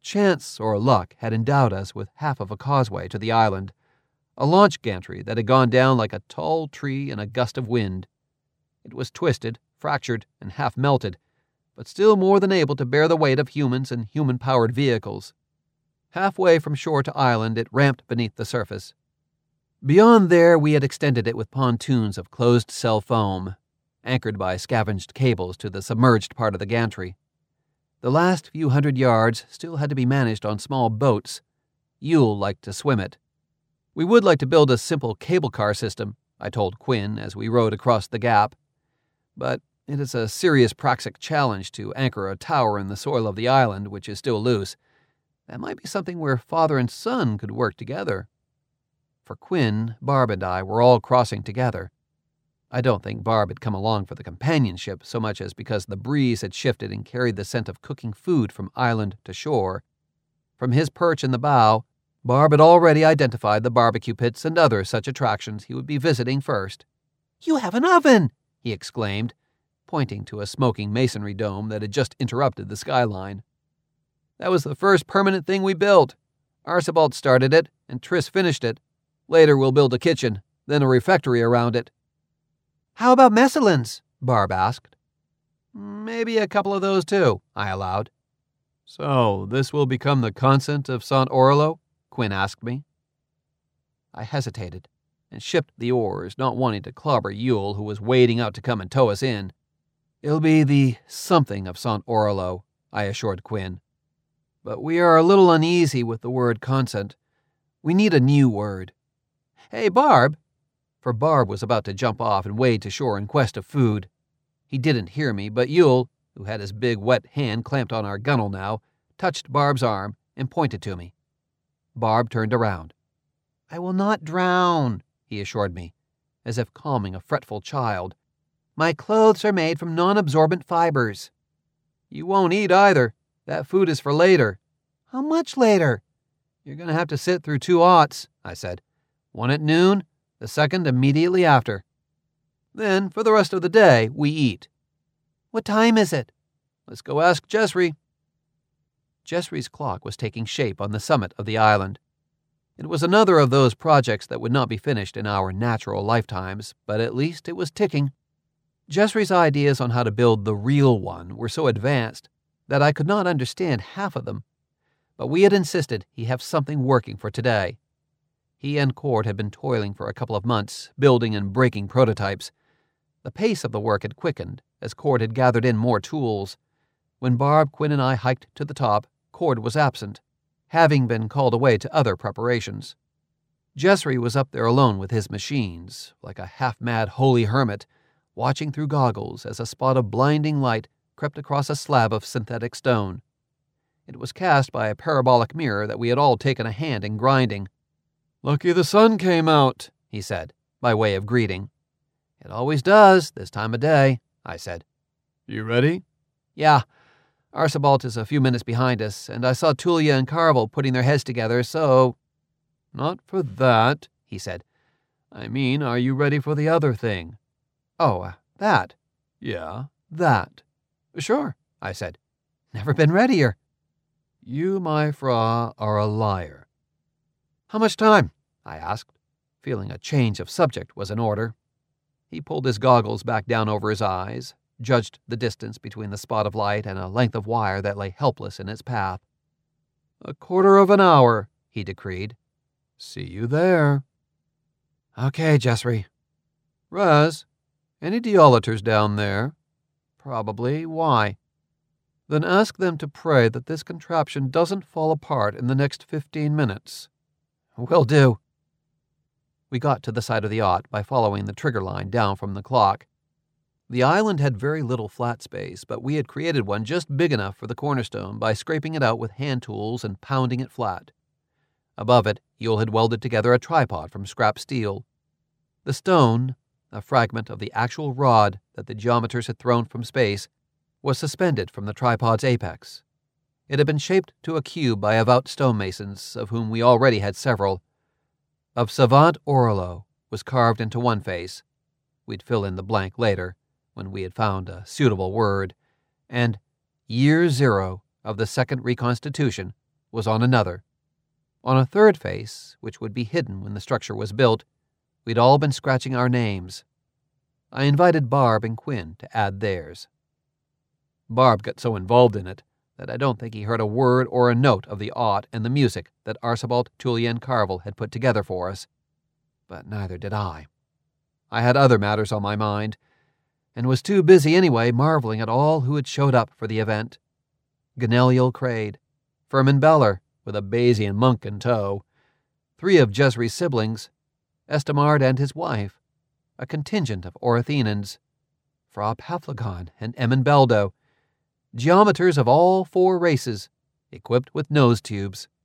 Chance or luck had endowed us with half of a causeway to the island, a launch gantry that had gone down like a tall tree in a gust of wind. It was twisted, fractured, and half melted, but still more than able to bear the weight of humans and human-powered vehicles. Halfway from shore to island, it ramped beneath the surface. Beyond there, we had extended it with pontoons of closed-cell foam, anchored by scavenged cables to the submerged part of the gantry. The last few hundred yards still had to be managed on small boats. Yule liked to swim it. We would like to build a simple cable car system, I told Quinn as we rowed across the gap. But it is a serious praxic challenge to anchor a tower in the soil of the island, which is still loose. That might be something where father and son could work together. For Quinn, Barb and I were all crossing together. I don't think Barb had come along for the companionship so much as because the breeze had shifted and carried the scent of cooking food from island to shore. From his perch in the bow, Barb had already identified the barbecue pits and other such attractions he would be visiting first. "You have an oven!" he exclaimed, pointing to a smoking masonry dome that had just interrupted the skyline. "That was the first permanent thing we built. Archibald started it, and Triss finished it. Later we'll build a kitchen, then a refectory around it." "How about Messalins?" Barb asked. "Maybe a couple of those too," I allowed. "So this will become the Consent of Sant Orlo?" Quinn asked me. I hesitated and shipped the oars, not wanting to clobber Yule, who was wading out to come and tow us in. "It'll be the something of Sant Orlo," I assured Quinn. "But we are a little uneasy with the word consent. We need a new word. Hey, Barb!" For Barb was about to jump off and wade to shore in quest of food. He didn't hear me, but Yule, who had his big wet hand clamped on our gunwale now, touched Barb's arm and pointed to me. Barb turned around. "I will not drown," he assured me, as if calming a fretful child. "My clothes are made from non-absorbent fibers." "You won't eat either. That food is for later." "How much later?" "You're going to have to sit through 2 aughts," I said. "One at noon, the second immediately after. Then, for the rest of the day, we eat." "What time is it?" "Let's go ask Jessry." Jessry's clock was taking shape on the summit of the island. It was another of those projects that would not be finished in our natural lifetimes, but at least it was ticking. Jessry's ideas on how to build the real one were so advanced that I could not understand half of them, but we had insisted he have something working for today. He and Cord had been toiling for a couple of months, building and breaking prototypes. The pace of the work had quickened, as Cord had gathered in more tools. When Barb, Quinn, and I hiked to the top, Cord was absent, having been called away to other preparations. Jessry was up there alone with his machines, like a half-mad holy hermit, watching through goggles as a spot of blinding light crept across a slab of synthetic stone. It was cast by a parabolic mirror that we had all taken a hand in grinding. "Lucky the sun came out," he said, by way of greeting. "It always does, this time of day," I said. "You ready?" "Yeah. Archibald is a few minutes behind us, and I saw Tulia and Carvel putting their heads together, so—" "Not for that," he said. "I mean, are you ready for the other thing?" "Oh, that?" "Yeah, that." "Sure," I said. "Never been readier." "You, my Fra, are a liar." "How much time?" I asked, feeling a change of subject was in order. He pulled his goggles back down over his eyes, judged the distance between the spot of light and a length of wire that lay helpless in its path. "A quarter of an hour," he decreed. "See you there." "Okay, Jessry." "Raz, any deolators down there?" "Probably. Why?" "Then ask them to pray that this contraption doesn't fall apart in the next 15 minutes. "Will do." We got to the side of the yacht by following the trigger line down from the clock. The island had very little flat space, but we had created one just big enough for the cornerstone by scraping it out with hand tools and pounding it flat. Above it, Yule had welded together a tripod from scrap steel. The stone, a fragment of the actual rod that the geometers had thrown from space, was suspended from the tripod's apex. It had been shaped to a cube by avowed stonemasons, of whom we already had several. Of Savant Orlo was carved into one face. We'd fill in the blank later, when we had found a suitable word, and Year 0 of the Second Reconstitution was on another. On a third face, which would be hidden when the structure was built, we'd all been scratching our names. I invited Barb and Quinn to add theirs. Barb got so involved in it that I don't think he heard a word or a note of the art and the music that Archibald Julian Carville had put together for us. But neither did I. I had other matters on my mind, and was too busy anyway marveling at all who had showed up for the event. Gamaliel Crade, Firmin Beller, with a Bayesian monk in tow, 3 of Jezre's siblings, Estamard and his wife, a contingent of Orethians, Fra Paphlagon and Emin Beldo, geometers of all 4 races, equipped with nose tubes.